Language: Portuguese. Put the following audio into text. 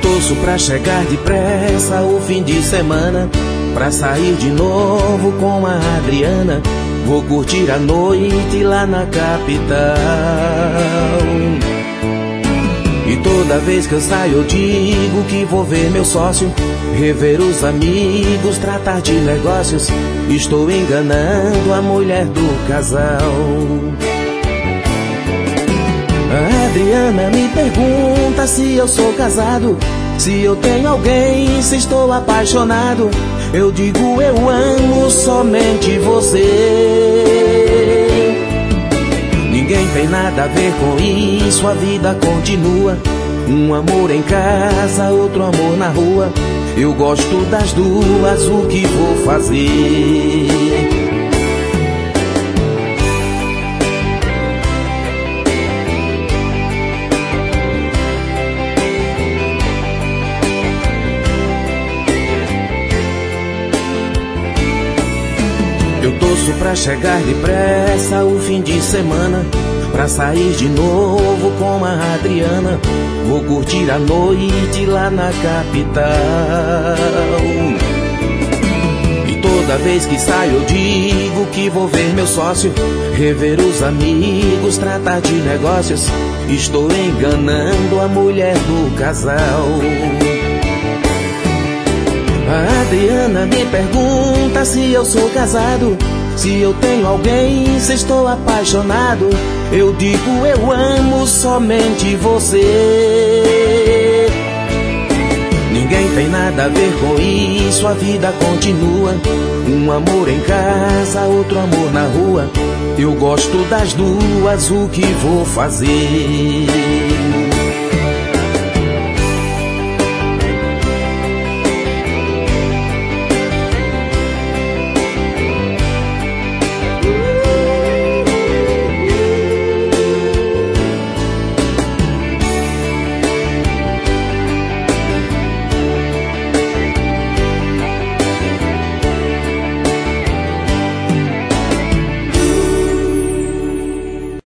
torço pra chegar depressa o fim de semana, pra sair de novo com a Adriana. Vou curtir a noite lá na capital. E toda vez que eu saio eu digo que vou ver meu sócio, rever os amigos, tratar de negócios. Estou enganando a mulher do casal. A Adriana me pergunta se eu sou casado, se eu tenho alguém, se estou apaixonado. Eu digo eu amo somente você. Ninguém tem nada a ver com isso, a vida continua. Um amor em casa, outro amor na rua. Eu gosto das duas, o que vou fazer? Eu torço pra chegar depressa o fim de semana, pra sair de novo com a Adriana. Vou curtir a noite lá na capital. E toda vez que saio eu digo que vou ver meu sócio, rever os amigos, tratar de negócios. Estou enganando a mulher do casal. A Adriana me pergunta se eu sou casado, se eu tenho alguém, se estou apaixonado. Eu digo eu amo somente você. Ninguém tem nada a ver com isso, a vida continua. Um amor em casa, outro amor na rua. Eu gosto das duas, o que vou fazer?